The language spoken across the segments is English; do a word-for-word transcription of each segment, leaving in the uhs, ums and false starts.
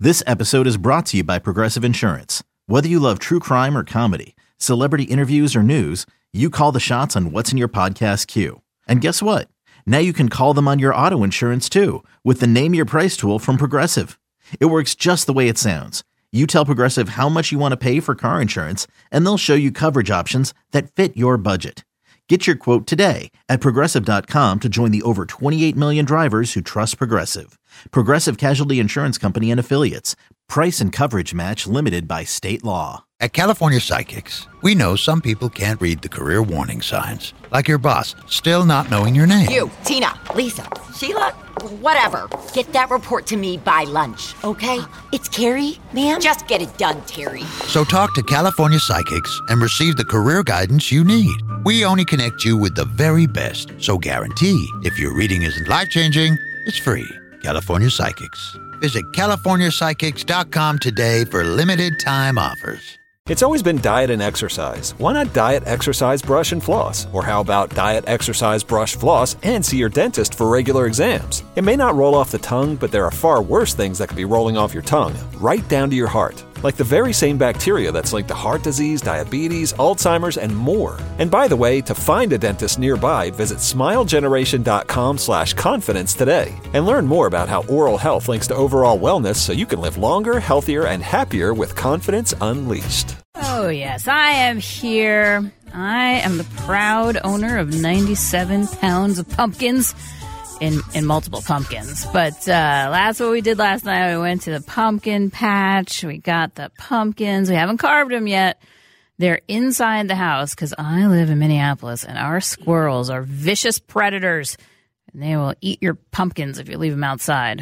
This episode is brought to you by Progressive Insurance. Whether you love true crime or comedy, celebrity interviews or news, you call the shots on what's in your podcast queue. And guess what? Now you can call them on your auto insurance too with the Name Your Price tool from Progressive. It works just the way it sounds. You tell Progressive how much you want to pay for car insurance, and they'll show you coverage options that fit your budget. Get your quote today at Progressive dot com to join the over twenty-eight million drivers who trust Progressive. Progressive Casualty Insurance Company and Affiliates. Price and coverage match limited by state law. At California Psychics, we know some people can't read the career warning signs. Like your boss, still not knowing your name. You, Tina, Lisa, Sheila, whatever. Get that report to me by lunch, okay? Uh, it's Carrie, ma'am? Just get it done, Terry. So talk to California Psychics and receive the career guidance you need. We only connect you with the very best. So guarantee, if your reading isn't life-changing, it's free. California Psychics. Visit California Psychics dot com today for limited time offers. It's always been diet and exercise. Why not diet, exercise, brush, and floss? Or how about diet, exercise, brush, floss, and see your dentist for regular exams? It may not roll off the tongue, but there are far worse things that could be rolling off your tongue, right down to your heart. Like the very same bacteria that's linked to heart disease, diabetes, Alzheimer's, and more. And by the way, to find a dentist nearby, visit smilegeneration.com slash confidence today. And learn more about how oral health links to overall wellness so you can live longer, healthier, and happier with confidence unleashed. Oh, yes, I am here. I am the proud owner of ninety-seven pounds of pumpkins. In, in multiple pumpkins. But uh, that's what we did last night. We went to the pumpkin patch. We got the pumpkins. We haven't carved them yet. They're inside the house because I live in Minneapolis, and our squirrels are vicious predators, and they will eat your pumpkins if you leave them outside.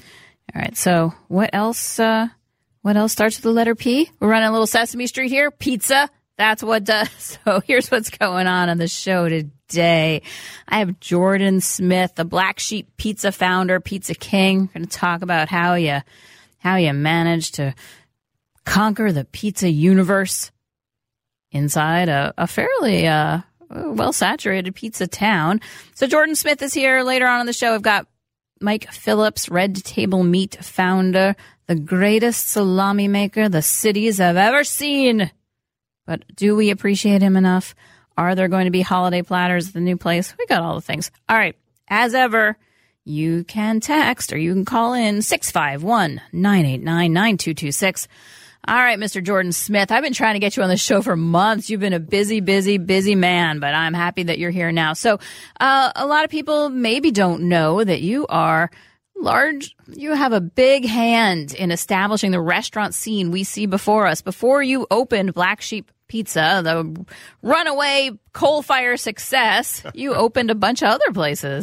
All right, so what else uh, What else starts with the letter P? We're running a little Sesame Street here. Pizza. That's what does. So here's what's going on on the show today. Day. I have Jordan Smith, the Black Sheep Pizza founder, Pizza King. We're going to talk about how you how you managed to conquer the pizza universe inside a, a fairly uh, well-saturated pizza town. So Jordan Smith is here. Later on in the show, I've got Mike Phillips, Red Table Meat founder, the greatest salami maker the cities have ever seen. But do we appreciate him enough? Are there going to be holiday platters at the new place? We got all the things. All right. As ever, you can text or you can call in six five one, nine eight nine, nine two two six. All right, Mister Jordan Smith, I've been trying to get you on the show for months. You've been a busy, busy, busy man, but I'm happy that you're here now. So uh, a lot of people maybe don't know that you are large. You have a big hand in establishing the restaurant scene we see before us. Before you opened Black Sheep Pizza, the runaway coal fire success, you opened a bunch of other places.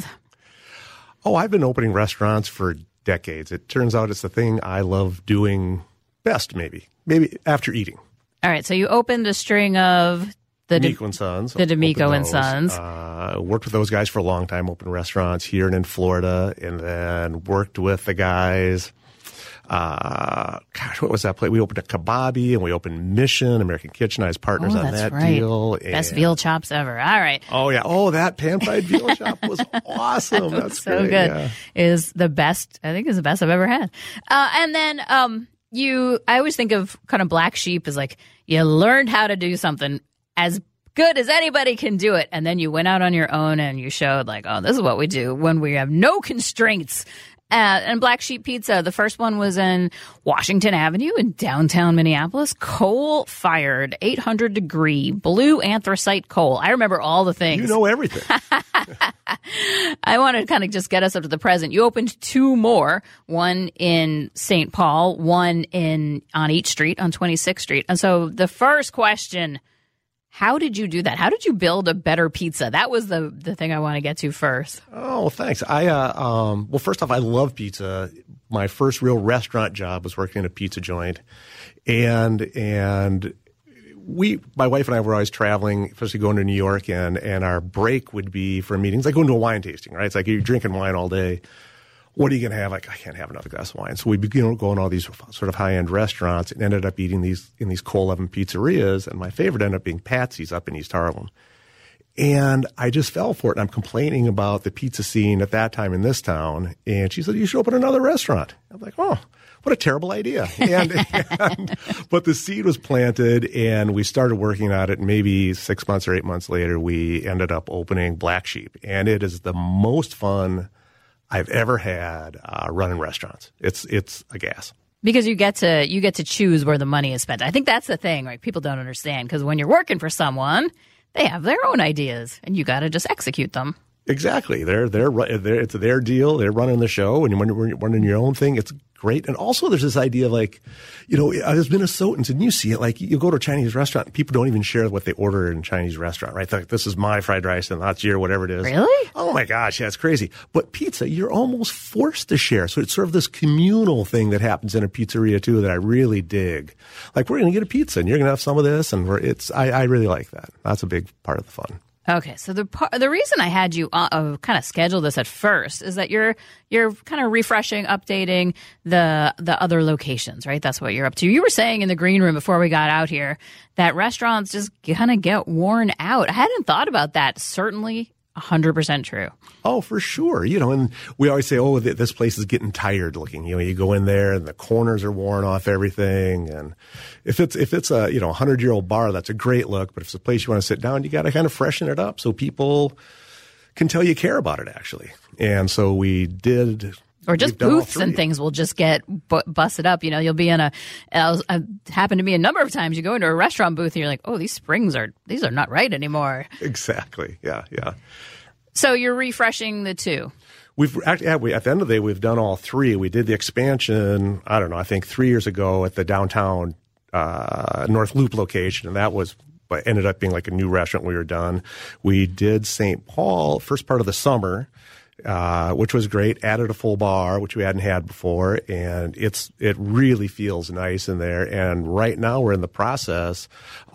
Oh, I've been opening restaurants for decades. It turns out it's the thing I love doing best, maybe. Maybe after eating. All right, so you opened a string of the D'Amico and Sons. The D'Amico and Sons. Uh, worked with those guys for a long time, opened restaurants here and in Florida, and then worked with the guys. Uh, gosh, what was that place? We opened a Kebabi and we opened Mission, American Kitchen. I was partners oh, on that right. deal. Best veal chops ever. All right. Oh, yeah. Oh, that pan-fried veal chop was awesome. That was That's so great. good. Yeah. It is the best, I think it's the best I've ever had. Uh, and then um, you, I always think of kind of Black Sheep as like you learned how to do something as good as anybody can do it. And then you went out on your own and you showed like, oh, this is what we do when we have no constraints. Uh, and Black Sheep Pizza, the first one was in Washington Avenue in downtown Minneapolis. Coal-fired, eight hundred degree, blue anthracite coal. I remember all the things. You know everything. I want to kind of just get us up to the present. You opened two more, one in Saint Paul, one in on Each Street, on twenty-sixth Street. And so the first question, how did you do that? How did you build a better pizza? That was the the thing I want to get to first. Oh, thanks. I uh, um, well, first off, I love pizza. My first real restaurant job was working in a pizza joint, and and we, my wife and I, were always traveling, especially going to New York, and and our break would be for meetings like going to a wine tasting. Right? It's like you're drinking wine all day. What are you going to have? Like, I can't have another glass of wine. So we began going to all these sort of high-end restaurants and ended up eating these in these coal oven pizzerias. And my favorite ended up being Patsy's up in East Harlem. And I just fell for it. And I'm complaining about the pizza scene at that time in this town. And she said, you should open another restaurant. I'm like, oh, what a terrible idea. And, and but the seed was planted, and we started working on it. And maybe six months or eight months later, we ended up opening Black Sheep, and it is the most fun I've ever had uh, running restaurants. It's it's a gas. Because you get to you get to choose where the money is spent. I think that's the thing, right? People don't understand, because when you're working for someone, they have their own ideas, and you got to just execute them. Exactly. They're, they're, they're, it's their deal. They're running the show, and when you're running your own thing, it's great. And also there's this idea of like, you know, as Minnesotans, and you see it, like you go to a Chinese restaurant, and people don't even share what they order in a Chinese restaurant, right? Like, this is my fried rice and that's your whatever it is. Really? Oh my gosh, yeah, it's crazy. But pizza, you're almost forced to share. So it's sort of this communal thing that happens in a pizzeria too that I really dig. Like, we're going to get a pizza, and you're going to have some of this, and we're, it's, I, I really like that. That's a big part of the fun. Okay, so the par- the reason I had you uh, uh, kind of schedule this at first is that you're you're kind of refreshing, updating the the other locations, right? That's what you're up to. You were saying in the green room before we got out here that restaurants just kind of get worn out. I hadn't thought about that. Certainly one hundred percent true. Oh, for sure. You know, and we always say, oh, this place is getting tired looking. You know, you go in there and the corners are worn off everything. And if it's if it's a, you know, hundred-year-old bar, that's a great look. But if it's a place you want to sit down, you got to kind of freshen it up so people can tell you care about it, actually. And so we did. Or just booths and things will just get bu- busted up. You know, you'll be in a, uh, happened to me a number of times. You go into a restaurant booth and you're like, oh, these springs are, these are not right anymore. Exactly. Yeah. Yeah. So you're refreshing the two. We've actually, yeah, we, at the end of the day, we've done all three. We did the expansion, I don't know, I think three years ago at the downtown uh, North Loop location. And that was, but ended up being like a new restaurant when we were done. We did Saint Paul first part of the summer. Uh, which was great. Added a full bar, which we hadn't had before, and it's it really feels nice in there. And right now we're in the process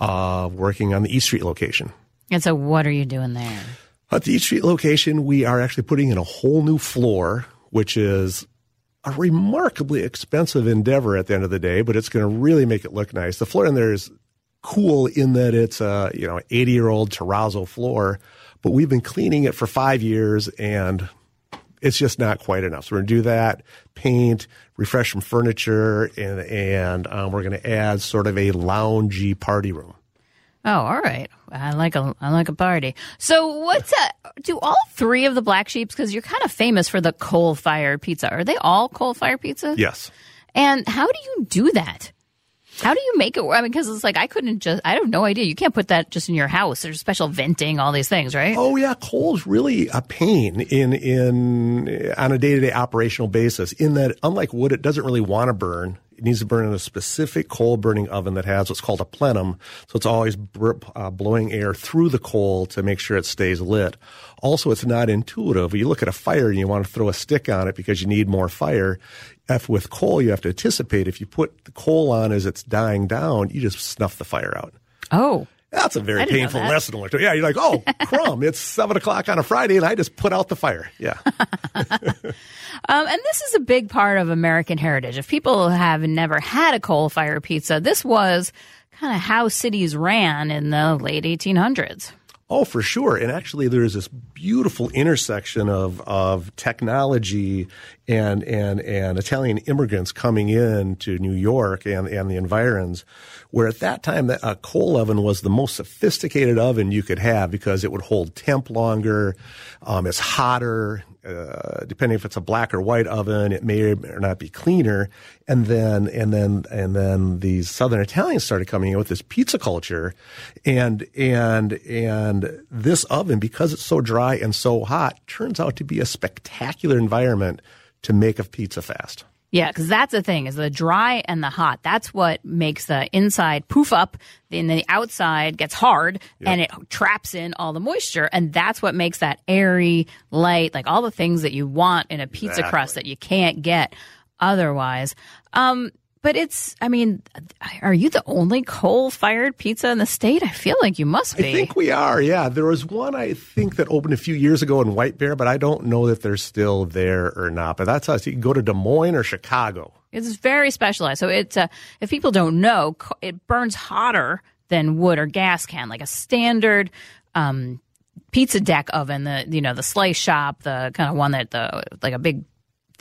of working on the East Street location. And so what are you doing there? At the East Street location, we are actually putting in a whole new floor, which is a remarkably expensive endeavor at the end of the day, but it's going to really make it look nice. The floor in there is cool in that it's a, you know, eighty-year-old terrazzo floor, but we've been cleaning it for five years, and it's just not quite enough. So we're going to do that, paint, refresh some furniture, and and um, we're going to add sort of a loungy party room. Oh, all right. I like a I like a party. So what's a, do all three of the Black Sheeps, because you're kind of famous for the coal-fired pizza, are they all coal-fired pizza? Yes. And how do you do that? How do you make it work? I mean, because it's like I couldn't just, I have no idea. You can't put that just in your house. There's special venting, all these things, right? Oh, yeah. Coal's really a pain in, in, on a day-to-day operational basis, in that, unlike wood, it doesn't really want to burn. It needs to burn in a specific coal burning oven that has what's called a plenum. So it's always br- uh, blowing air through the coal to make sure it stays lit. Also, it's not intuitive. You look at a fire and you want to throw a stick on it because you need more fire. If with coal, you have to anticipate. If you put the coal on as it's dying down, you just snuff the fire out. Oh. That's a very painful lesson. Yeah, you're like, oh, crumb, it's seven o'clock on a Friday, and I just put out the fire. Yeah. um, and this is a big part of American heritage. If people have never had a coal-fired pizza, this was kind of how cities ran in the late eighteen hundreds. Oh, for sure. And actually, there's this beautiful intersection of of technology and and and Italian immigrants coming in to New York and, and the environs, where at that time a coal oven was the most sophisticated oven you could have because it would hold temp longer. Um, it's hotter. Uh, depending if it's a black or white oven, it may or may not be cleaner. And then, and then, and then these Southern Italians started coming in with this pizza culture, and and and this oven, because it's so dry and so hot, turns out to be a spectacular environment to make a pizza fast. Yeah, because that's the thing, is the dry and the hot. That's what makes the inside poof up, and then the outside gets hard, yep. and it traps in all the moisture. And that's what makes that airy, light, like all the things that you want in a pizza exactly. crust that you can't get otherwise. Um, but it's, I mean, are you the only coal-fired pizza in the state? I feel like you must be. I think we are, yeah. There was one, I think, that opened a few years ago in White Bear, but I don't know that they're still there or not. But that's us. You can go to Des Moines or Chicago. It's very specialized. So it's, uh, if people don't know, it burns hotter than wood or gas can, like a standard um, pizza deck oven, the you know the slice shop, the kind of one that the like a big thing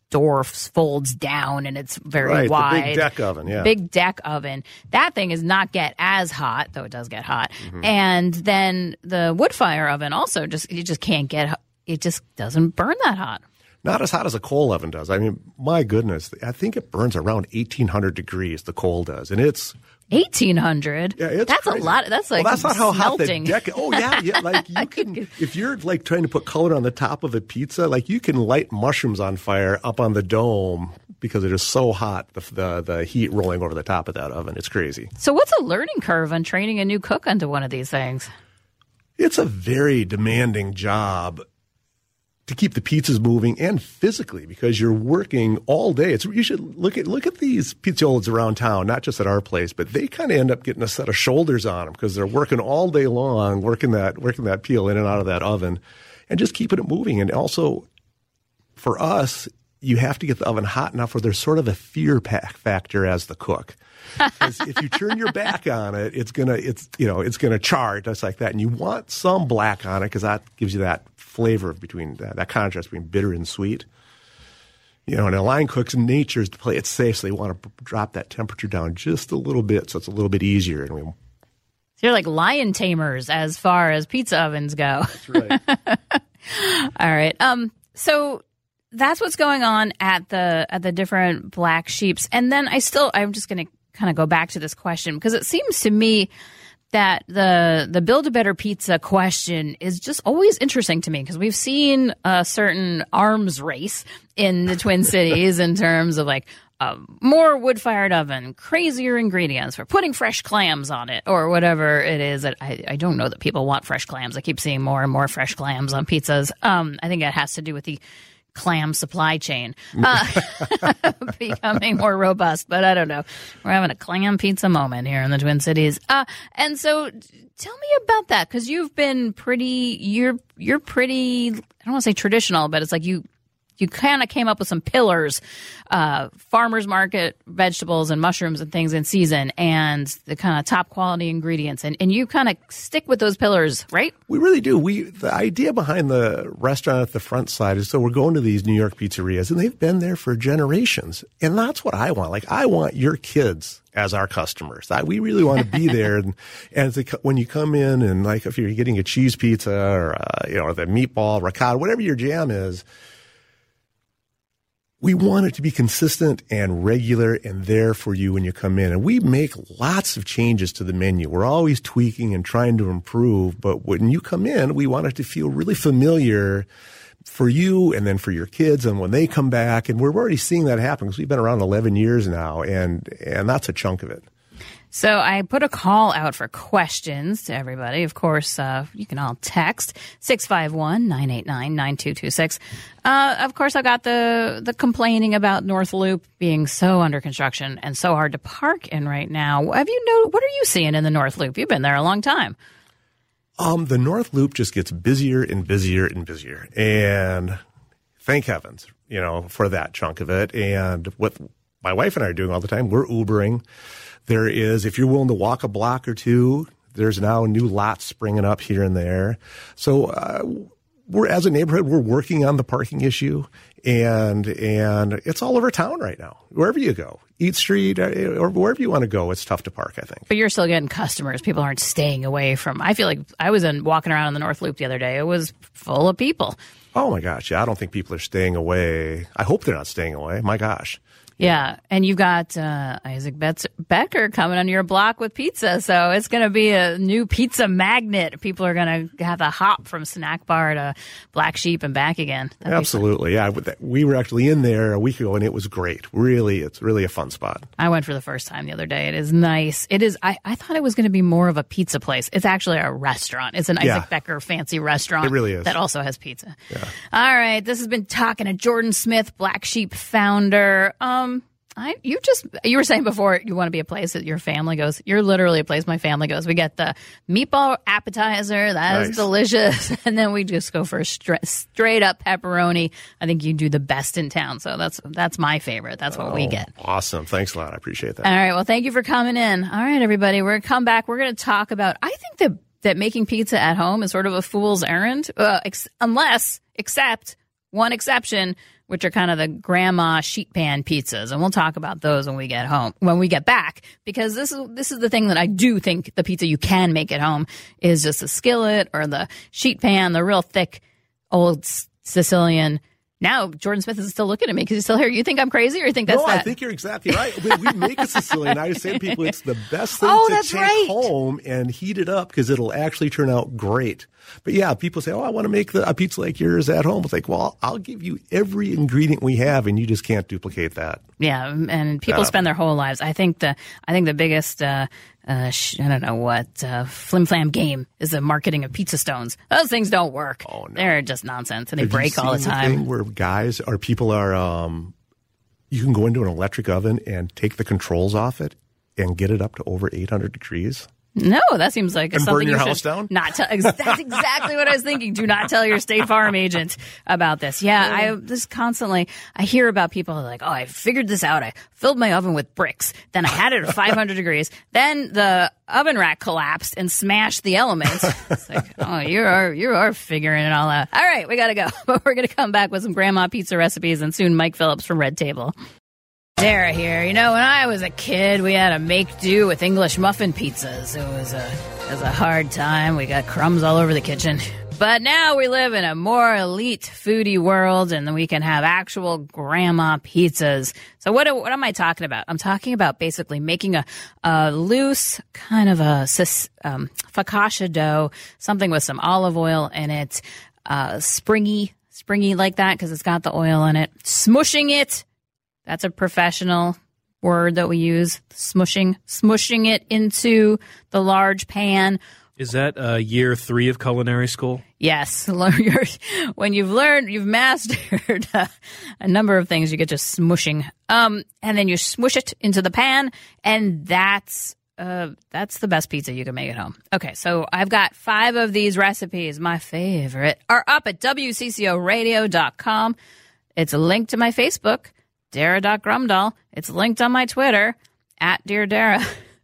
door folds down and it's very right, wide. The big deck oven, yeah. Big deck oven. That thing does not get as hot, though it does get hot. Mm-hmm. And then the wood fire oven also just you just can't get it just doesn't burn that hot. Not as hot as a coal oven does. I mean, my goodness, I think it burns around eighteen hundred degrees, the coal does. And it's eighteen hundred? Yeah, it's That's crazy. a lot. That's like well, that's not how smelting. hot the deck. Oh yeah, yeah. Like you can, if you're like trying to put color on the top of a pizza, like you can light mushrooms on fire up on the dome because it is so hot. The the, the heat rolling over the top of that oven, it's crazy. So what's a learning curve on training a new cook onto one of these things? It's a very demanding job to keep the pizzas moving and physically because you're working all day. It's you should look at look at these pizzaiolists around town, not just at our place, but they kind of end up getting a set of shoulders on them because they're working all day long, working that working that peel in and out of that oven, and just keeping it moving. And also, for us, you have to get the oven hot enough where there's sort of a fear pack factor as the cook. Because if you turn your back on it, it's gonna it's you know it's gonna char just like that, and you want some black on it because that gives you that flavor between that, that contrast between bitter and sweet. You know, and a line cook's nature is to play it safe, so they want to drop that temperature down just a little bit, so it's a little bit easier. And we, so you're like lion tamers as far as pizza ovens go. That's right. All right. Um. So. That's what's going on at the at the different Black Sheeps. And then I still I'm just going to kind of go back to this question because it seems to me that the the Build a Better Pizza question is just always interesting to me because we've seen a certain arms race in the Twin Cities in terms of like uh, more wood-fired oven, crazier ingredients for putting fresh clams on it or whatever it is. I, I don't know that people want fresh clams. I keep seeing more and more fresh clams on pizzas. Um, I think it has to do with the clam supply chain uh, becoming more robust, but I don't know. We're having a clam pizza moment here in the Twin Cities. Uh, and so tell me about that because you've been pretty, you're, you're pretty, I don't want to say traditional, but it's like you, you kind of came up with some pillars, uh, farmers market vegetables and mushrooms and things in season and the kind of top quality ingredients. And, and you kind of stick with those pillars, right? We really do. We the idea behind the restaurant at the front side is so we're going to these New York pizzerias and they've been there for generations. And that's what I want. Like I want your kids as our customers. I, we really want to be there. And, and the, when you come in and like if you're getting a cheese pizza or, uh, you know, or the meatball, ricotta, whatever your jam is, we want it to be consistent and regular and there for you when you come in. And we make lots of changes to the menu. We're always tweaking and trying to improve. But when you come in, we want it to feel really familiar for you and then for your kids and when they come back. And we're already seeing that happen because we've been around eleven years now. And, and that's a chunk of it. So I put a call out for questions to everybody. Of course, uh, you can all text six five one, nine eight nine, nine two two six. Uh, of course, I got the, the complaining about North Loop being so under construction and so hard to park in right now. Have you know, what are you seeing in the North Loop? You've been there a long time. Um, the North Loop just gets busier and busier and busier. And thank heavens, you know, for that chunk of it. And what my wife and I are doing all the time, we're Ubering. There is, if you're willing to walk a block or two, there's now new lots springing up here and there. So uh, we're, as a neighborhood, we're working on the parking issue, and and it's all over town right now. Wherever you go, Eat Street or wherever you want to go, it's tough to park, I think. But you're still getting customers. People aren't staying away from. I feel like I was in walking around on the North Loop the other day. It was full of people. Oh my gosh, yeah, I don't think people are staying away. I hope they're not staying away. My gosh. Yeah, and you've got uh, Isaac Betz- Becker coming on your block with pizza, so it's going to be a new pizza magnet. People are going to have to hop from Snack Bar to Black Sheep and back again. That'd Absolutely, yeah. We were actually in there a week ago, and it was great. Really, it's really a fun spot. I went for the first time the other day. It is nice. It is. I, I thought it was going to be more of a pizza place. It's actually a restaurant. It's an Yeah. Isaac Becker fancy restaurant. It really is. That also has pizza. Yeah. All right, this has been Talking to Jordan Smith, Black Sheep founder. Um. I, you just, you were saying before you want to be a place that your family goes. You're literally a place my family goes. We get the meatball appetizer. That Nice. is delicious. And then we just go for a stra- straight up pepperoni. I think you do the best in town. So that's, that's my favorite. That's what we Oh, get. Awesome. Thanks a lot. I appreciate that. All right. Well, thank you for coming in. All right, everybody. We're going to come back. We're going to talk about, I think that, that making pizza at home is sort of a fool's errand, uh, ex- unless, except, one exception, which are kind of the grandma sheet pan pizzas, and we'll talk about those when we get home, when we get back, because this is this is the thing that I do think the pizza you can make at home is just the skillet or the sheet pan, the real thick old Sicilian. Now, Jordan Smith is still looking at me because he's still here. You think I'm crazy or you think that's no, that? I think you're exactly right. We, we make a Sicilian. I say to people it's the best thing oh, to that's take right. home and heat it up because it'll actually turn out great. But yeah, people say, oh, I want to make the, a pizza like yours at home. It's like, well, I'll give you every ingredient we have and you just can't duplicate that. Yeah, and people Uh, spend their whole lives. I think the I think the biggest uh, uh, sh- I don't know what uh, flim flam game is the marketing of pizza stones. Those things don't work. Oh, no. They're just nonsense, and they Have you break all the seen time. thing where guys or people are, um, you can go into an electric oven and take the controls off it and get it up to over eight hundred degrees. No, that seems like And something burn your you house should down? not tell. That's exactly what I was thinking. Do not tell your State Farm agent about this. Yeah, I this constantly I hear about people who are like, oh, I figured this out. I filled my oven with bricks. Then I had it at five hundred degrees. Then the oven rack collapsed and smashed the elements. It's like, oh, you are you are figuring it all out. All right, we got to go. But we're going to come back with some grandma pizza recipes and soon Mike Phillips from Red Table. Sarah here. You know, when I was a kid, we had to make do with English muffin pizzas. It was a it was a hard time. We got crumbs all over the kitchen. But now we live in a more elite foodie world, and we can have actual grandma pizzas. So what what am I talking about? I'm talking about basically making a, a loose kind of a um, focaccia dough, something with some olive oil in it, uh, springy, springy like that because it's got the oil in it. Smushing it. That's a professional word that we use, smushing, smushing it into the large pan. Is that uh, year three of culinary school? Yes. When you've learned, you've mastered uh, a number of things, you get just smushing. Um, and then you smush it into the pan, and that's uh, that's the best pizza you can make at home. Okay, so I've got five of these recipes. My favorite are up at W C C O radio dot com. It's a link to my Facebook. Dara dot Grumdahl. It's linked on my Twitter, at Dear Dara.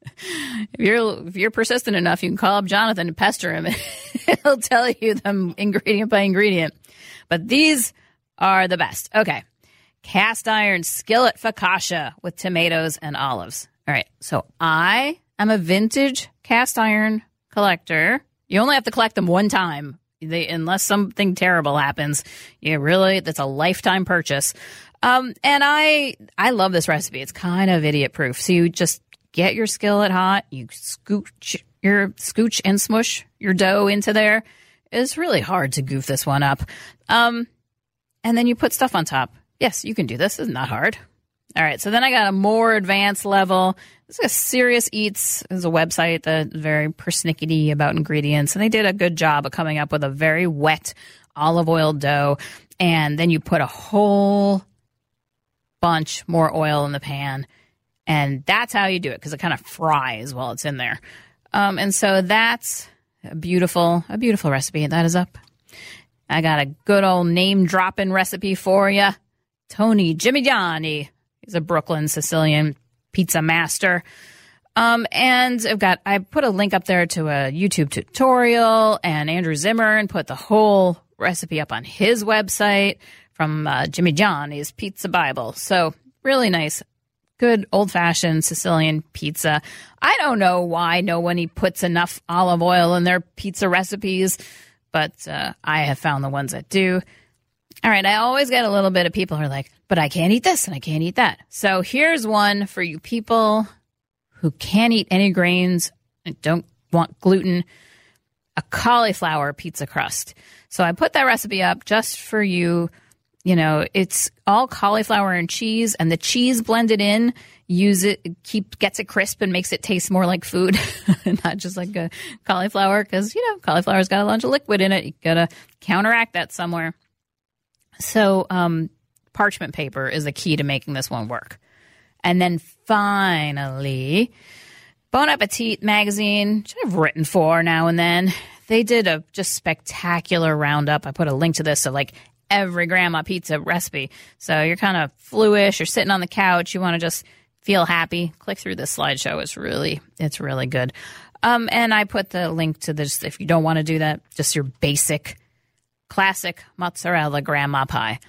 If you're if you're persistent enough, you can call up Jonathan and pester him. He'll tell you them ingredient by ingredient. But these are the best. Okay. Cast iron skillet focaccia with tomatoes and olives. All right. So I am a vintage cast iron collector. You only have to collect them one time. They, unless something terrible happens. You really, that's a lifetime purchase. Um, and I, I love this recipe. It's kind of idiot proof. So you just get your skillet hot, you scooch your, scooch and smush your dough into there. It's really hard to goof this one up. Um, and then you put stuff on top. Yes, you can do this. It's not hard. All right. So then I got a more advanced level. This is a Serious Eats. Is a website that's very persnickety about ingredients. And they did a good job of coming up with a very wet olive oil dough. And then you put a whole bunch more oil in the pan, and that's how you do it because it kind of fries while it's in there. Um, and so that's a beautiful, a beautiful recipe. That is up. I got a good old name dropping recipe for you. Tony Gimignani is a Brooklyn Sicilian pizza master. Um, and I've got, I put a link up there to a YouTube tutorial, and Andrew Zimmer and put the whole recipe up on his website from uh, Gimignani's Pizza Bible. So really nice, good old-fashioned Sicilian pizza. I don't know why no one puts enough olive oil in their pizza recipes, but uh, I have found the ones that do. All right, I always get a little bit of people who are like, but I can't eat this and I can't eat that. So here's one for you people who can't eat any grains and don't want gluten, a cauliflower pizza crust. So I put that recipe up just for you. You know, it's all cauliflower and cheese, and the cheese blended in, use it, keep gets it crisp and makes it taste more like food, not just like a cauliflower, because, you know, cauliflower's got a bunch of liquid in it. You got to counteract that somewhere. So um, parchment paper is the key to making this one work. And then finally, Bon Appetit magazine, which I've written for now and then, they did a just spectacular roundup. I put a link to this, so like every grandma pizza recipe. So you're kind of fluish, you're sitting on the couch, you want to just feel happy, click through this slideshow. It's really, it's really good. Um, and I put the link to this, if you don't want to do that, just your basic, classic mozzarella grandma pie.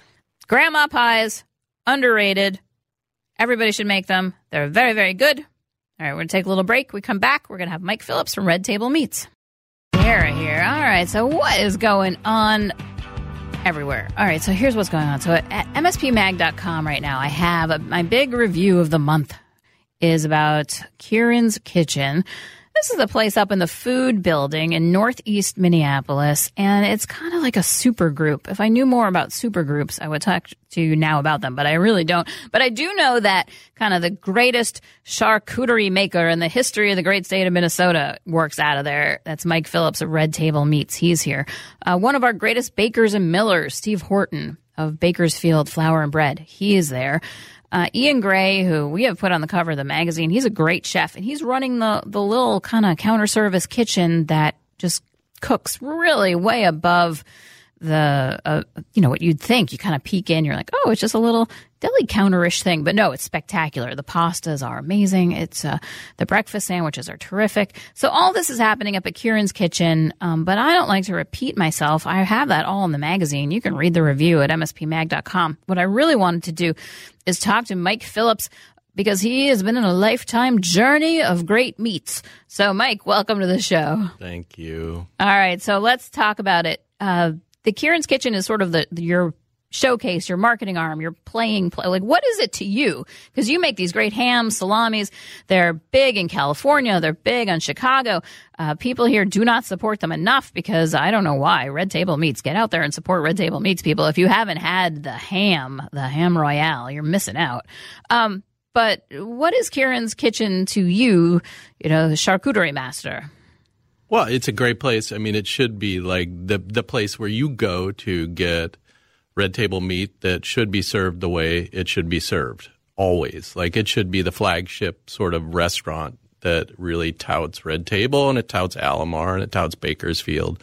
Grandma pies, underrated. Everybody should make them. They're very, very good. All right, we're going to take a little break. We come back. We're going to have Mike Phillips from Red Table Meats. Here, here. All right, so what is going on everywhere? All right, so here's what's going on. So at M S P mag dot com right now, I have a, my big review of the month is about Kieran's Kitchen. This is a place up in the Food Building in Northeast Minneapolis, and it's kind of like a super group. If I knew more about super groups, I would talk to you now about them, but I really don't. But I do know that kind of the greatest charcuterie maker in the history of the great state of Minnesota works out of there. That's Mike Phillips of Red Table Meats. He's here. Uh, one of our greatest bakers and millers, Steve Horton of Bakersfield Flour and Bread. He is there. Uh, Ian Gray, who we have put on the cover of the magazine, he's a great chef, and he's running the, the little kind of counter service kitchen that just cooks really way above the, uh, you know, what you'd think. You kind of peek in, you're like, oh, it's just a little deli counter-ish thing. But no, it's spectacular. The pastas are amazing. It's uh, the breakfast sandwiches are terrific. So all this is happening up at Kieran's Kitchen, um, but I don't like to repeat myself. I have that all in the magazine. You can read the review at M S P mag dot com. What I really wanted to do is talk to Mike Phillips because he has been in a lifetime journey of great meats. So, Mike, welcome to the show. Thank you. All right, so let's talk about it. Uh, the Kieran's Kitchen is sort of the your showcase, your marketing arm, your playing play. Like, what is it to you? Because you make these great hams, salamis. They're big in California. They're big on Chicago. Uh, people here do not support them enough because I don't know why. Red Table Meats. Get out there and support Red Table Meats, people. If you haven't had the ham, the ham royale, you're missing out. Um, but what is Kieran's Kitchen to you, you know, the charcuterie master? Well, it's a great place. I mean, it should be like the the place where you go to get Red Table meat that should be served the way it should be served, always. Like, it should be the flagship sort of restaurant that really touts Red Table, and it touts Alamar, and it touts Bakersfield.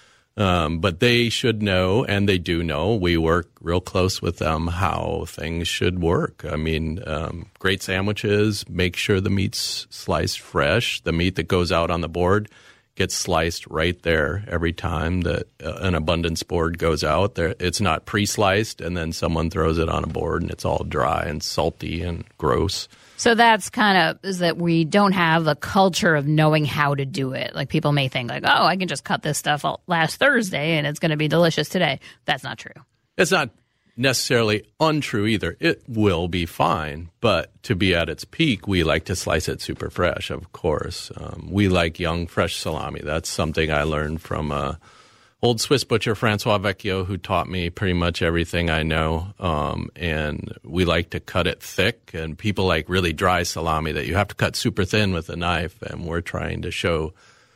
Um, but they should know, and they do know, we work real close with them, how things should work. I mean, um, great sandwiches, make sure the meat's sliced fresh. The meat that goes out on the board gets sliced right there every time that uh, an abundance board goes out. There, it's not pre-sliced, and then someone throws it on a board, and it's all dry and salty and gross. So that's kind of is that we don't have the culture of knowing how to do it. Like, people may think like, oh, I can just cut this stuff last Thursday, and it's going to be delicious today. That's not true. It's not necessarily untrue either. It will be fine, but to be at its peak, we like to slice it super fresh, of course. Um, we like young, fresh salami. That's something I learned from uh, old Swiss butcher, Francois Vecchio, who taught me pretty much everything I know. Um, and we like to cut it thick, and people like really dry salami that you have to cut super thin with a knife, and we're trying to show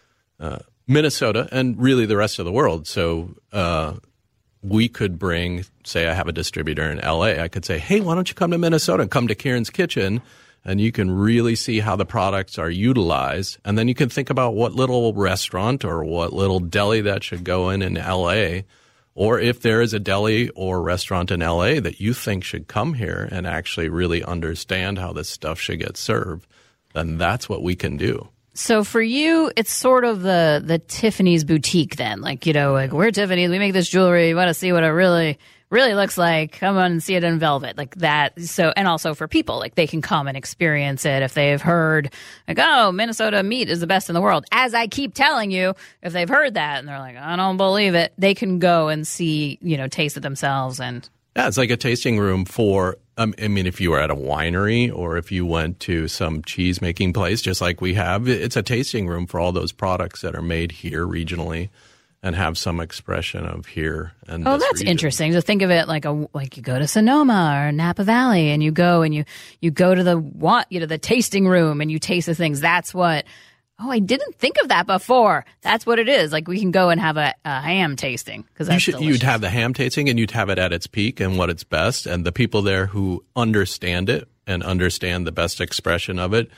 uh, Minnesota and really the rest of the world. So uh we could bring, say I have a distributor in L A, I could say, hey, why don't you come to Minnesota and come to Kieran's Kitchen, and you can really see how the products are utilized. And then you can think about what little restaurant or what little deli that should go in in L A, or if there is a deli or restaurant in L A that you think should come here and actually really understand how this stuff should get served, then that's what we can do. So for you, it's sort of the the Tiffany's boutique then. Like, you know, like, we're Tiffany's, we make this jewelry, you want to see what it really, really looks like, come on and see it in velvet. Like that. So, and also for people, like, they can come and experience it if they've heard, like, oh, Minnesota meat is the best in the world. As I keep telling you, if they've heard that and they're like, I don't believe it, they can go and see, you know, taste it themselves. And yeah, it's like a tasting room for, um, I mean, if you were at a winery or if you went to some cheese-making place, just like we have, it's a tasting room for all those products that are made here regionally and have some expression of here. And oh, that's region. Interesting. So think of it like a like you go to Sonoma or Napa Valley, and you go and you you go to the what you know the tasting room and you taste the things. That's what. Oh, I didn't think of that before. That's what it is. Like, we can go and have a, a ham tasting because that's you should, delicious. You'd have the ham tasting, and you'd have it at its peak and what it's best. And the people there who understand it and understand the best expression of it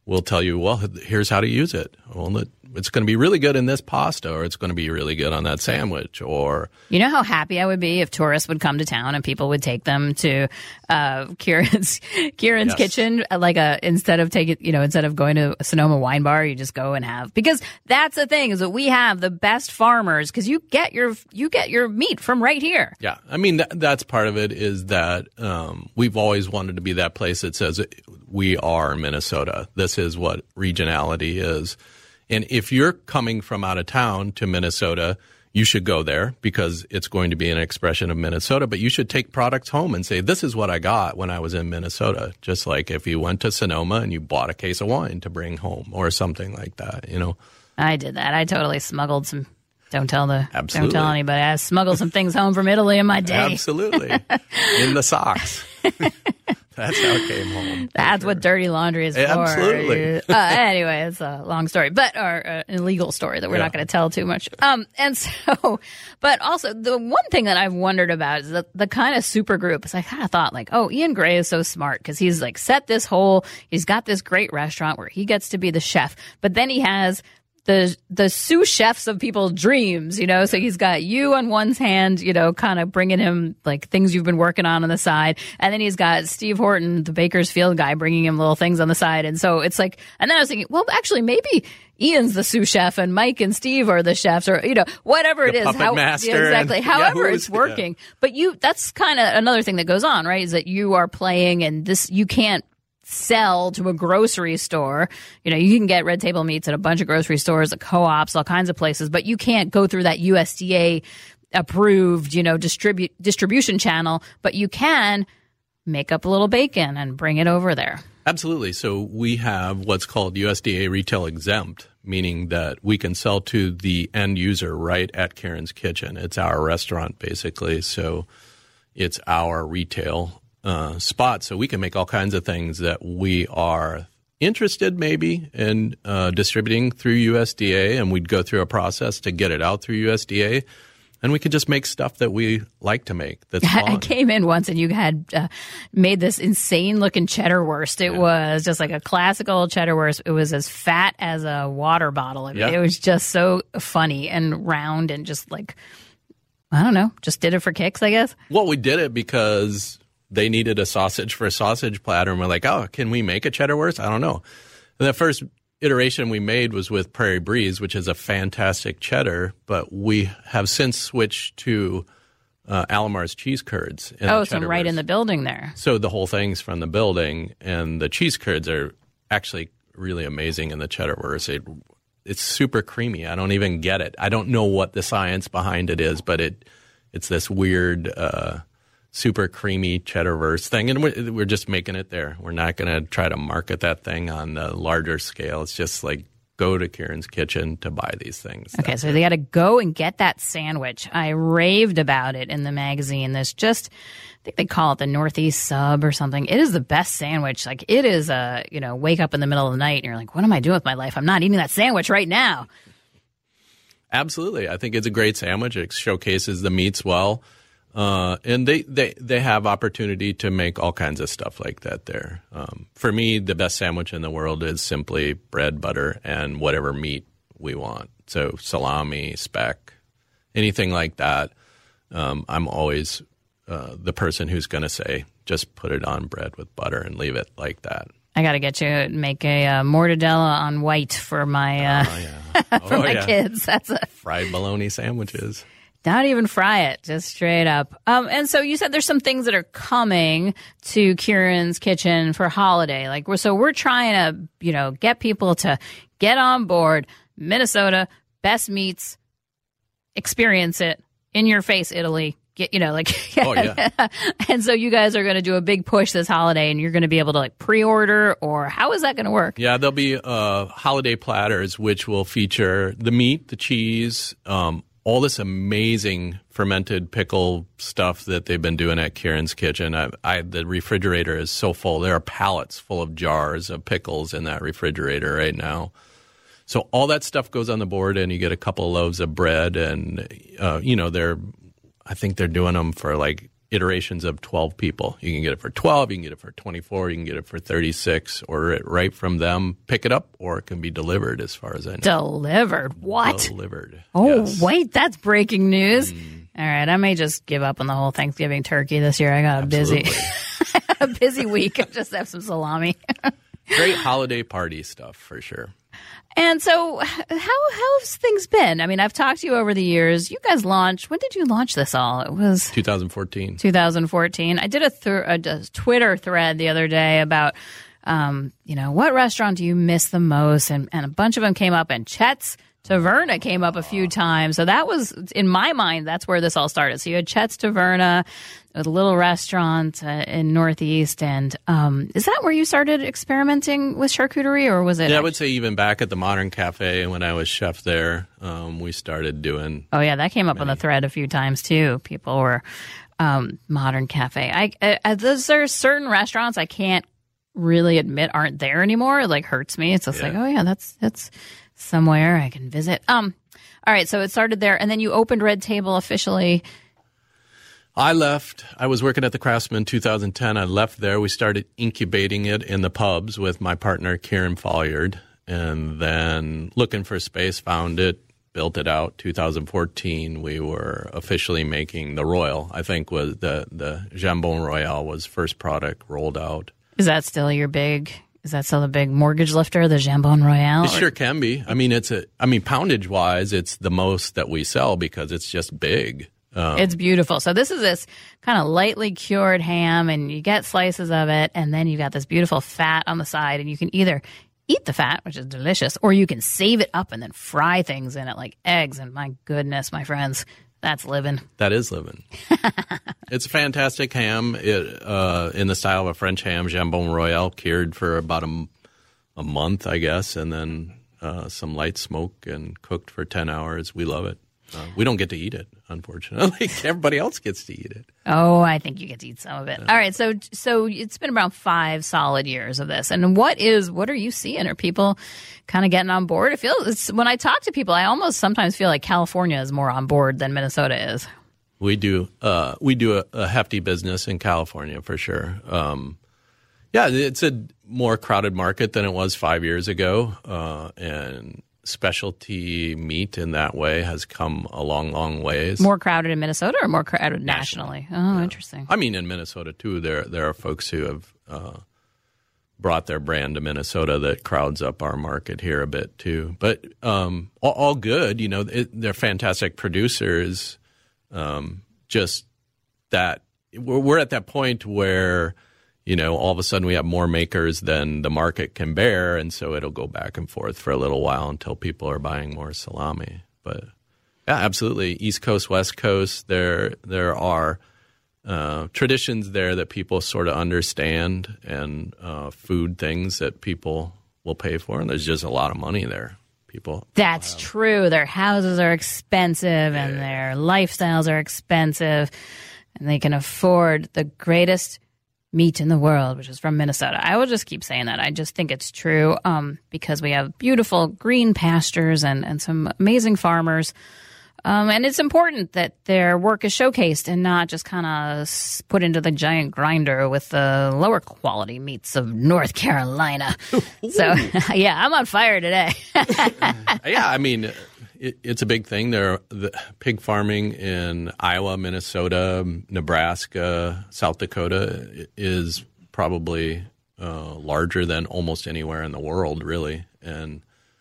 we'll tell you, well, here's how to use it. Well, it, it's going to be really good in this pasta, or it's going to be really good on that sandwich. Or you know how happy I would be if tourists would come to town and people would take them to uh, Kieran's Kieran's Yes. Kitchen, like a instead of taking you know instead of going to a Sonoma wine bar, you just go and have, because that's the thing is that we have the best farmers, because you get your you get your meat from right here. yeah, I mean that, that's part of it. Is that um, we've always wanted to be that place that says we are Minnesota. This is what regionality is. And if you're coming from out of town to Minnesota, you should go there because it's going to be an expression of Minnesota. But you should take products home and say, this is what I got when I was in Minnesota. Just like if you went to Sonoma and you bought a case of wine to bring home or something like that, you know. I did that. I totally smuggled some. Don't tell the. Absolutely. Don't tell anybody. I smuggled some things home from Italy in my day. Absolutely. In the socks. That's how it came home. That's sure. what dirty laundry is for. Absolutely. Uh, anyway, it's a long story, but or uh, an illegal story that we're Yeah. not going to tell too much. Um, and so, but also the one thing that I've wondered about is the, the kind of super group. Is I kind of thought like, oh, Ian Gray is so smart because he's like set this whole. He's got this great restaurant where he gets to be the chef, but then he has the the sous chefs of people's dreams, you know. So he's got you on one hand, you know, kind of bringing him like things you've been working on on the side, and then he's got Steve Horton, the Bakersfield guy, bringing him little things on the side. And so it's like, and then I was thinking, well, actually, maybe Ian's the sous chef and Mike and Steve are the chefs, or you know, whatever The it is. puppet How, master yeah, exactly. and- However, yeah, it's who's- yeah. working. But you, that's kind of another thing that goes on, right? Is that you are playing, and this you can't sell to a grocery store. You know, you can get Red Table Meats at a bunch of grocery stores, at co-ops, all kinds of places, but you can't go through that U S D A approved, you know, distribute distribution channel, but you can make up a little bacon and bring it over there. Absolutely. So we have what's called U S D A retail exempt, meaning that we can sell to the end user right at Kieran's Kitchen. It's our restaurant, basically. So it's our retail uh, spot. So we can make all kinds of things that we are interested maybe in uh, distributing through U S D A, and we'd go through a process to get it out through U S D A. And we could just make stuff that we like to make. That's fun. I came in once and you had uh, made this insane looking cheddar wurst. It Yeah. was just like a classical cheddar wurst. It was as fat as a water bottle. I mean, Yeah. It was just so funny and round and just like, I don't know, just did it for kicks, I guess. Well, we did it because they needed a sausage for a sausage platter, and we're like, oh, can we make a cheddar wurst? I don't know. And the first iteration we made was with Prairie Breeze, which is a fantastic cheddar, but we have since switched to uh, Alamar's cheese curds. in Oh, the so cheddar right wurst. in the building there. So the whole thing's from the building, and the cheese curds are actually really amazing in the cheddar wurst. It, it's super creamy. I don't even get it. I don't know what the science behind it is, but it it's this weird uh, super creamy cheddar wurst thing, and we're, we're just making it there. We're not going to try to market that thing on a larger scale. It's just like go to Kieran's Kitchen to buy these things. Okay, so they got to go and get that sandwich. I raved about it in the magazine. This just, I think they call it the Northeast Sub or something. It is the best sandwich. Like it is a, you know, wake up in the middle of the night and you're like, what am I doing with my life? I'm not eating that sandwich right now. Absolutely. I think it's a great sandwich. It showcases the meats well. Uh, and they, they, they have opportunity to make all kinds of stuff like that there. Um, for me, the best sandwich in the world is simply bread, butter, and whatever meat we want. So salami, speck, anything like that. Um, I'm always uh, the person who's going to say, just put it on bread with butter and leave it like that. I got to get you to make a uh, mortadella on white for my uh, Oh, yeah. for Oh, my yeah. kids. That's a Fried bologna sandwiches. Not even fry it, just straight up. Um, and so you said there's some things that are coming to Kieran's Kitchen for holiday. Like we're, so we're trying to, you know, get people to get on board. Minnesota, best meats, experience it in your face, Italy. Get, you know, like, Oh, yeah. And so you guys are going to do a big push this holiday, and you're going to be able to like pre-order, or how is that going to work? Yeah, there'll be uh, holiday platters which will feature the meat, the cheese, um, all this amazing fermented pickle stuff that they've been doing at Kieran's Kitchen. I, I, the refrigerator is so full. There are pallets full of jars of pickles in that refrigerator right now. So all that stuff goes on the board, and you get a couple of loaves of bread, and uh, you know they're. I think they're doing them for like iterations of twelve people. You can get it for twelve, you can get it for twenty-four, you can get it for thirty-six. Order it right from them, pick it up, or it can be delivered as far as I know. Delivered? What? Delivered. Oh, yes. Wait, that's breaking news. Mm. All right, I may just give up on the whole Thanksgiving turkey this year. I got a Absolutely. busy a busy week. I'll just have some salami. Great holiday party stuff for sure. And so how how's things been? I mean, I've talked to you over the years. You guys launched, when did you launch this all? It was twenty fourteen. twenty fourteen. I did a, th- a, a Twitter thread the other day about, um, you know, what restaurant do you miss the most? And, and a bunch of them came up, and Chet's Taverna came up a few times. So that was, in my mind, that's where this all started. So you had Chet's Taverna, a little restaurant uh, in Northeast. And um, is that where you started experimenting with charcuterie, or was it? Yeah, I would say even back at the Modern Cafe when I was chef there, um, we started doing. Oh, yeah, that came up many. on the thread a few times, too. People were um, Modern Cafe. I, I, those are certain restaurants I can't really admit aren't there anymore. It, like, hurts me. It's just Yeah. like, oh, yeah, that's that's somewhere I can visit. Um, all right, so it started there, and then you opened Red Table officially. I left. I was working at the Craftsman in two thousand ten. I left there. We started incubating it in the pubs with my partner, Kieran Folliard, and then looking for space, found it, built it out. two thousand fourteen, we were officially making the Royal. I think was the, the Jambon Royal was first product rolled out. Is that still your big... Is that still the big mortgage lifter, the Jambon Royale? It sure can be. I mean, it's a. I mean, poundage wise, it's the most that we sell because it's just big. Um, It's beautiful. So this is this kind of lightly cured ham, and you get slices of it, and then you got this beautiful fat on the side, and you can either eat the fat, which is delicious, or you can save it up and then fry things in it like eggs. And my goodness, my friends, that's living. That is living. It's a fantastic ham it, uh, in the style of a French ham, Jambon Royale, cured for about a, a month, I guess, and then uh, some light smoke and cooked for ten hours. We love it. Uh, we don't get to eat it, unfortunately. Everybody else gets to eat it. Oh, I think you get to eat some of it. All right, so so it's been around five solid years of this. And what is what are you seeing? Are people kind of getting on board? It feels it's, when I talk to people, I almost sometimes feel like California is more on board than Minnesota is. We do uh, we do a, a hefty business in California for sure. Um, yeah, it's a more crowded market than it was five years ago, uh, and specialty meat in that way has come a long, long ways. More crowded in Minnesota or more crowded nationally? Nationally. Oh, Yeah. interesting. I mean, in Minnesota too, there there are folks who have uh, brought their brand to Minnesota that crowds up our market here a bit too. But um, all, all good, you know. It, they're fantastic producers. Um, just that we're, we're at that point where, you know, all of a sudden we have more makers than the market can bear, and so it'll go back and forth for a little while until people are buying more salami. But yeah, absolutely, East Coast, West Coast, there there are uh, traditions there that people sort of understand, and uh, food things that people will pay for, and there's just a lot of money there. People. That's wow. true. Their houses are expensive, yeah. and their lifestyles are expensive, and they can afford the greatest meat in the world, which is from Minnesota. I will just keep saying that. I just think it's true um, because we have beautiful green pastures and, and some amazing farmers. Um, and it's important that their work is showcased and not just kind of put into the giant grinder with the lower quality meats of North Carolina. So, yeah, I'm on fire today. Yeah, I mean, it, it's a big thing. There, the pig farming in Iowa, Minnesota, Nebraska, South Dakota is probably uh, larger than almost anywhere in the world, really. And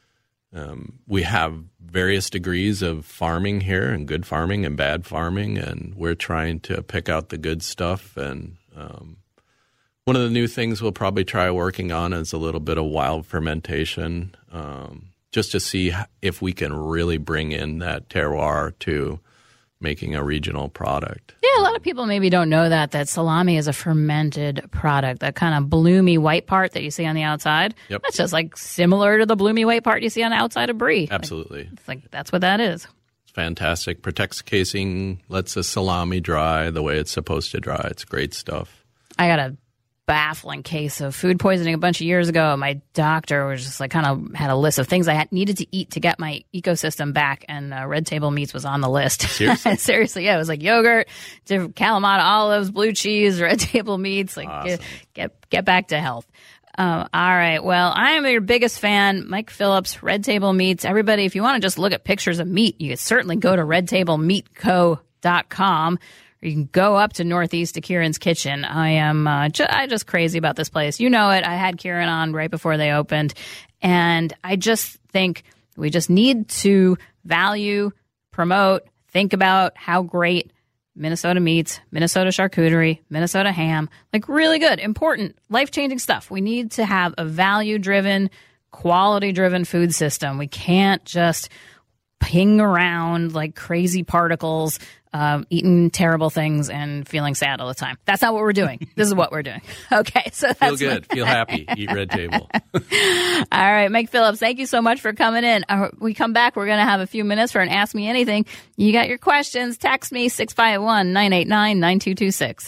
um, we have various degrees of farming here, and good farming and bad farming, and we're trying to pick out the good stuff. And um, one of the new things we'll probably try working on is a little bit of wild fermentation, um, just to see if we can really bring in that terroir to making a regional product. Yeah, a lot of people maybe don't know that, that salami is a fermented product, that kind of bloomy white part that you see on the outside. Yep. That's just like similar to the bloomy white part you see on the outside of brie. Absolutely. Like, it's like that's what that is. It's fantastic. Protects casing, lets the salami dry the way it's supposed to dry. It's great stuff. I got to baffling case of food poisoning a bunch of years ago. My doctor was just like kind of had a list of things I had needed to eat to get my ecosystem back, and uh, Red Table Meats was on the list. Seriously? Seriously, yeah. It was like yogurt, different Kalamata olives, blue cheese, Red Table Meats. Like Awesome. get, get get back to health. Um, all right. Well, I am your biggest fan, Mike Phillips, Red Table Meats. Everybody, if you want to just look at pictures of meat, you can certainly go to red table meat co dot com. You can go up to Northeast to Kieran's Kitchen. I am uh, ju- I just crazy about this place. You know it. I had Kieran on right before they opened. And I just think we just need to value, promote, think about how great Minnesota meats, Minnesota charcuterie, Minnesota ham, like really good, important, life-changing stuff. We need to have a value-driven, quality-driven food system. We can't just ping around like crazy particles, um, eating terrible things and feeling sad all the time. That's not what we're doing. This is what we're doing. Okay, so that's Feel good. Feel happy. Eat Red Table. All right, Mike Phillips, thank you so much for coming in. Uh, we come back, we're going to have a few minutes for an Ask Me Anything. You got your questions, text me, six five one, nine eight nine, nine two two six.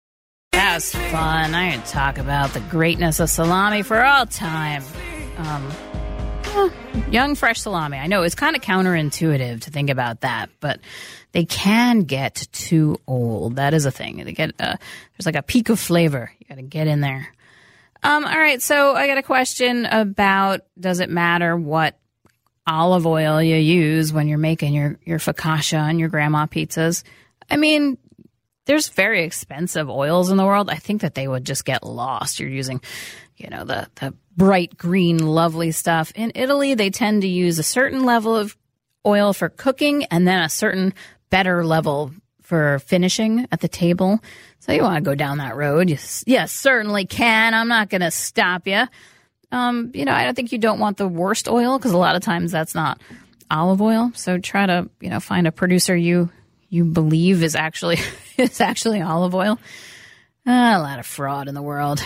That was fun. I can talk about the greatness of salami for all time. Um, yeah, young, fresh salami. I know it's kind of counterintuitive to think about that, but they can get too old. That is a thing. They get uh, there's like a peak of flavor. You got to get in there. Um, all right, so I got a question about, does it matter what olive oil you use when you're making your, your focaccia and your grandma pizzas? I mean, there's very expensive oils in the world. I think that they would just get lost. You're using, you know, the, the bright green, lovely stuff. In Italy, they tend to use a certain level of oil for cooking and then a certain better level for finishing at the table. So you want to go down that road. Yes, yes, certainly can. I'm not going to stop you. Um, you know, I don't think you don't want the worst oil because a lot of times that's not olive oil. So try to, you know, find a producer you you believe is actually is actually olive oil. Uh, a lot of fraud in the world.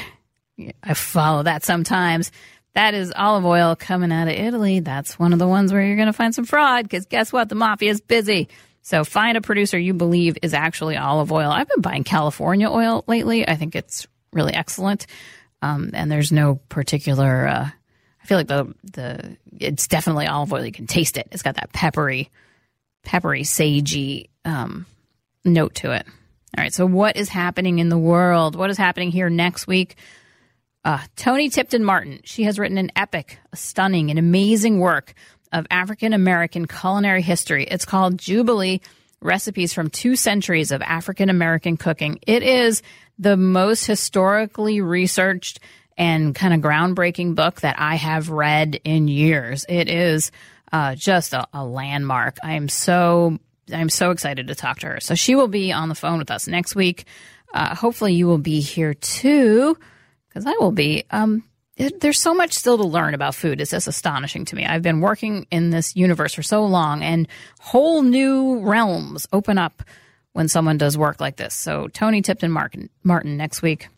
I follow that sometimes. That is olive oil coming out of Italy. That's one of the ones where you're going to find some fraud because guess what? The mafia is busy. So find a producer you believe is actually olive oil. I've been buying California oil lately. I think it's really excellent. Um, and there's no particular, uh, I feel like the, the, it's definitely olive oil. You can taste it. It's got that peppery, peppery, sagey, um, note to it. All right. So what is happening in the world? What is happening here next week? Uh, Toni Tipton Martin. She has written an epic, a stunning, an amazing work of African-American culinary history. It's called Jubilee, Recipes from Two Centuries of African-American Cooking. It is the most historically researched and kind of groundbreaking book that I have read in years. It is uh, just a, a landmark. I'm so I'm so excited to talk to her. So she will be on the phone with us next week. Uh, hopefully you will be here too, because I will be. Um, it, there's so much still to learn about food. It's just astonishing to me. I've been working in this universe for so long, and whole new realms open up when someone does work like this. So Toni Tipton Martin, Martin next week.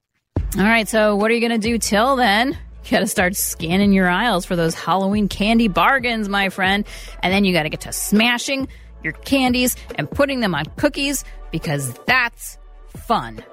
All right, so what are you going to do till then? You got to start scanning your aisles for those Halloween candy bargains, my friend. And then you got to get to smashing your candies and putting them on cookies because that's fun.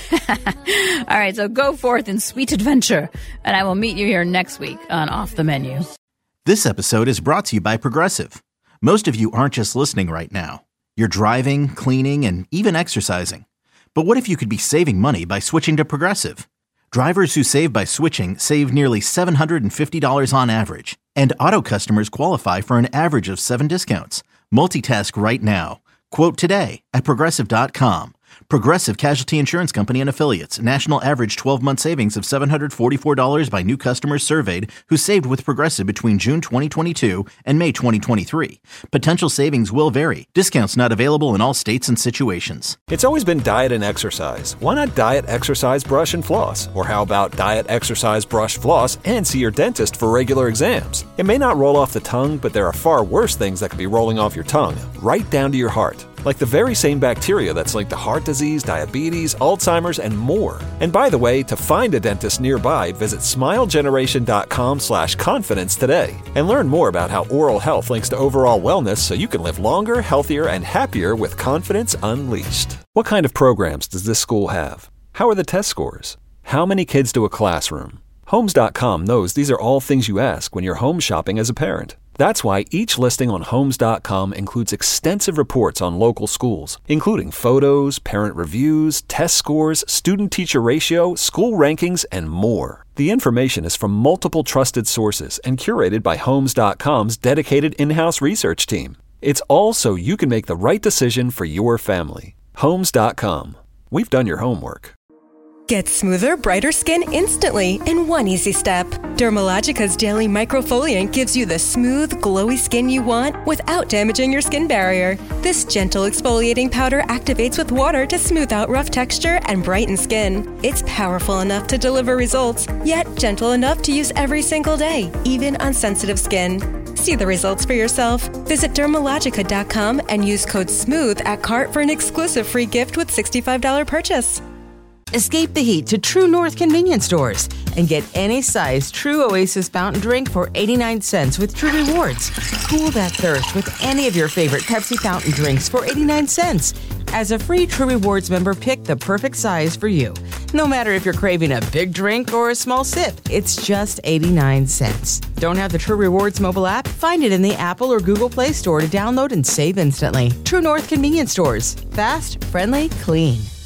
All right, so go forth in sweet adventure, and I will meet you here next week on Off the Menu. This episode is brought to you by Progressive. Most of you aren't just listening right now. You're driving, cleaning, and even exercising. But what if you could be saving money by switching to Progressive? Drivers who save by switching save nearly seven hundred fifty dollars on average, and auto customers qualify for an average of seven discounts. Multitask right now. Quote today at Progressive dot com. Progressive Casualty Insurance Company and Affiliates. National average twelve-month savings of seven hundred forty-four dollars by new customers surveyed who saved with Progressive between June twenty twenty-two and May twenty twenty-three. Potential savings will vary. Discounts not available in all states and situations. It's always been diet and exercise. Why not diet, exercise, brush, and floss? Or how about diet, exercise, brush, floss, and see your dentist for regular exams? It may not roll off the tongue, but there are far worse things that could be rolling off your tongue, right down to your heart. Like the very same bacteria that's linked to heart disease, diabetes, Alzheimer's, and more. And by the way, to find a dentist nearby, visit smilegeneration.com slash confidence today. And learn more about how oral health links to overall wellness so you can live longer, healthier, and happier with confidence unleashed. What kind of programs does this school have? How are the test scores? How many kids to a classroom? Homes dot com knows these are all things you ask when you're home shopping as a parent. That's why each listing on Homes dot com includes extensive reports on local schools, including photos, parent reviews, test scores, student-teacher ratio, school rankings, and more. The information is from multiple trusted sources and curated by Homes dot com's dedicated in-house research team. It's all so you can make the right decision for your family. Homes dot com. We've done your homework. Get smoother, brighter skin instantly in one easy step. Dermalogica's daily microfoliant gives you the smooth, glowy skin you want without damaging your skin barrier. This gentle exfoliating powder activates with water to smooth out rough texture and brighten skin. It's powerful enough to deliver results, yet gentle enough to use every single day, even on sensitive skin. See the results for yourself. Visit Dermalogica dot com and use code SMOOTH at cart for an exclusive free gift with sixty-five dollars purchase. Escape the heat to True North convenience stores and get any size True Oasis fountain drink for eighty-nine cents with True Rewards. Cool that thirst with any of your favorite Pepsi fountain drinks for eighty-nine cents. As a free True Rewards member, pick the perfect size for you. No matter if you're craving a big drink or a small sip, it's just eighty-nine cents. Don't have the True Rewards mobile app? Find it in the Apple or Google Play Store to download and save instantly. True North convenience stores. Fast, friendly, clean.